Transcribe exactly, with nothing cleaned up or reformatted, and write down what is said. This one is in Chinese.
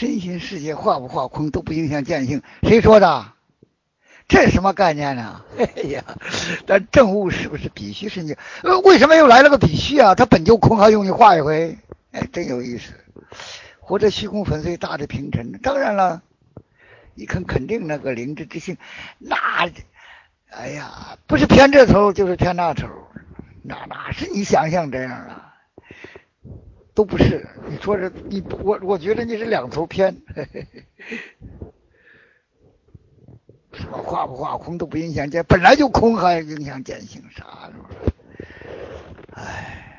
身心世界化不化空都不影响见性，谁说的？这是什么概念呢？哎呀，但正悟是不是必须是你？呃，为什么又来了个必须啊？它本就空，还用你画一回？哎，真有意思。活着虚空粉碎，大的平沉。当然了，你肯肯定那个灵智之性，那，哎呀，不是偏这头就是偏那头，哪哪是你想象这样啊？都不是。你说这你我我觉得你是两头偏。嘿嘿嘿，什么化不化空都不影响见，本来就空还影响见性啥？哎。